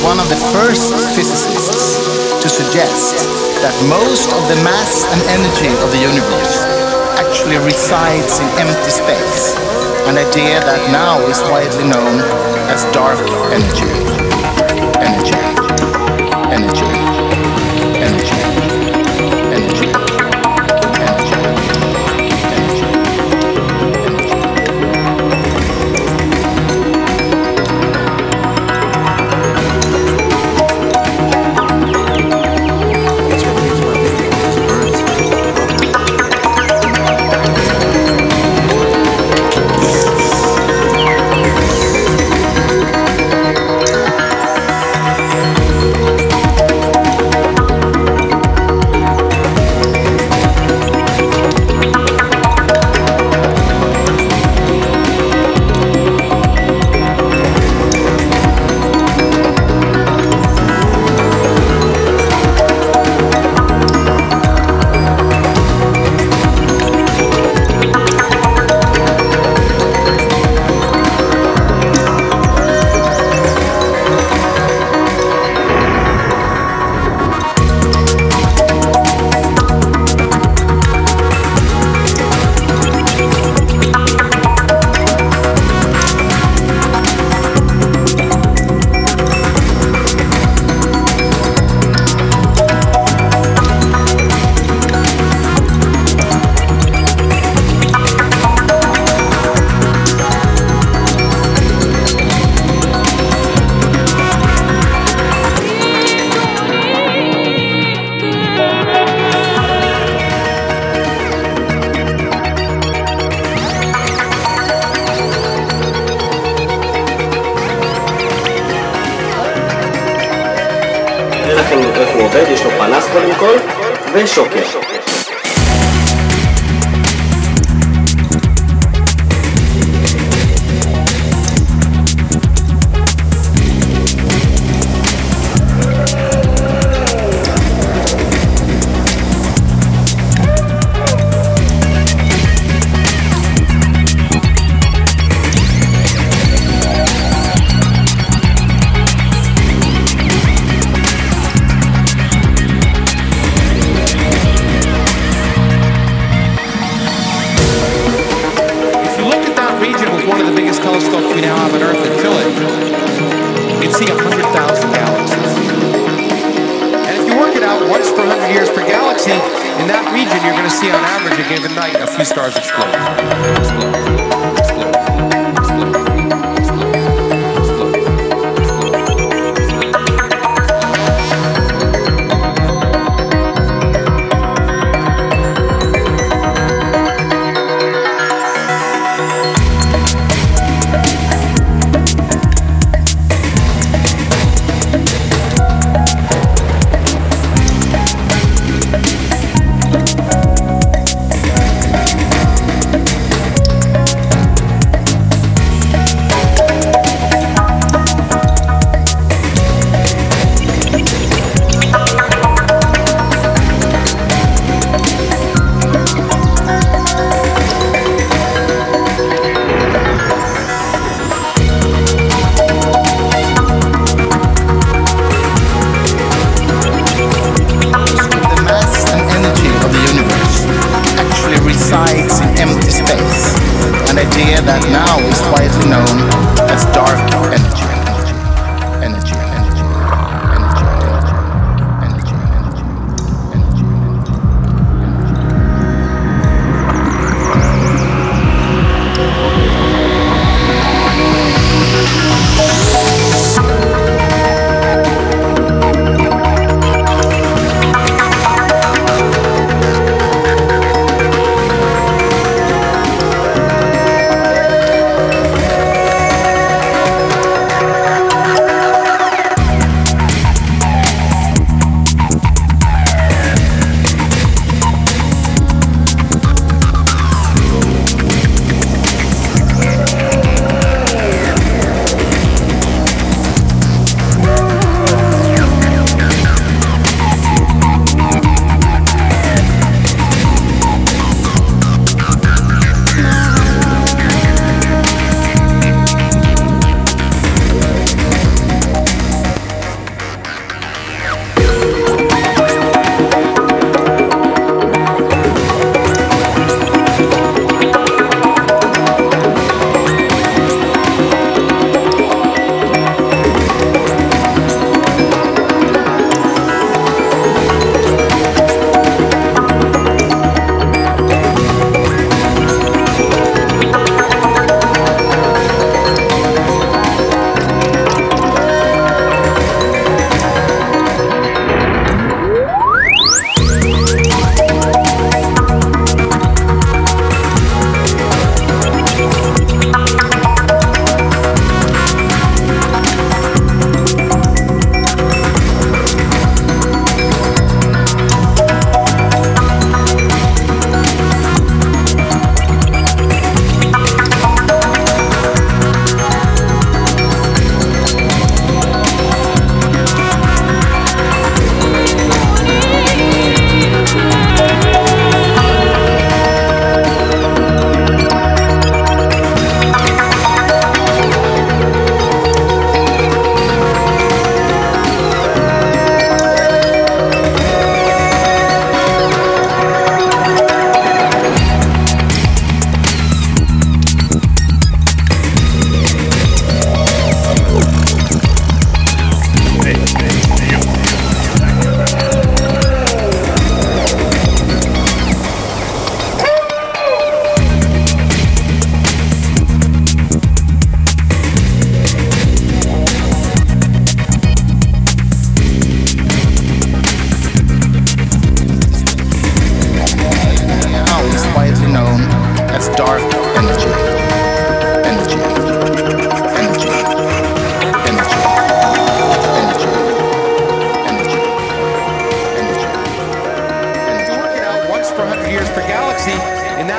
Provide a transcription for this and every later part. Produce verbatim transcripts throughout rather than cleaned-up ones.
one of the first physicists to suggest that most of the mass and energy of the universe actually resides in empty space, an idea that now is widely known as dark energy. Energy. Energy. Energy. Energy. איך הוא עובד, יש לו פנס קודם כל ושוקר. Telescopes we now have on Earth and fill it, you'd see one hundred thousand galaxies. And if you work it out once per one hundred years per galaxy, in that region you're going to see on average a given night a few stars explode. explode.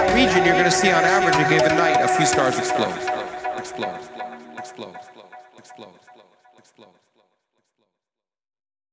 region, you're going to see on average a given night a few stars explode, explode, explode.